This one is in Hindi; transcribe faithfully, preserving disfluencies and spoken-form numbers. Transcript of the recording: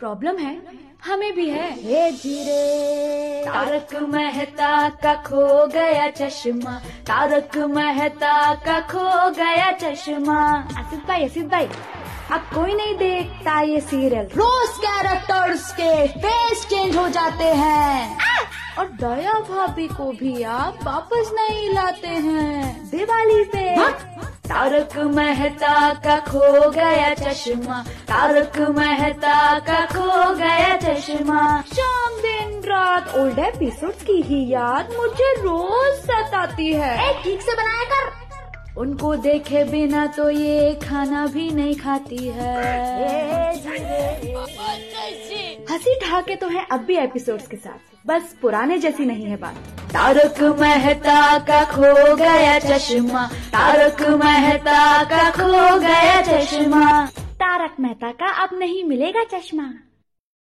प्रॉब्लम है, हमें भी है। हे धीरे तारक मेहता का खो गया चश्मा, तारक मेहता का खो गया चश्मा। आसिफ भाई आसिफ भाई अब कोई नहीं देखता ये सीरियल। रोज कैरेक्टर्स के फेस चेंज हो जाते हैं और दया भाभी को भी आप वापस नहीं लाते हैं दिवाली पे। तारक मेहता का खो गया चश्मा, तारक मेहता का खो गया चश्मा। शाम दिन रात ओल्ड एपिसोड्स की ही याद मुझे रोज सताती है। ए, ठीक से बनाया कर। उनको देखे बिना तो ये खाना भी नहीं खाती है। हंसी ढाके तो है अब भी एपिसोड्स के साथ, बस पुराने जैसी नहीं है बात। तारक मेहता का खो गया चश्मा, तारक मेहता का खो गया चश्मा। तारक मेहता का अब नहीं मिलेगा चश्मा।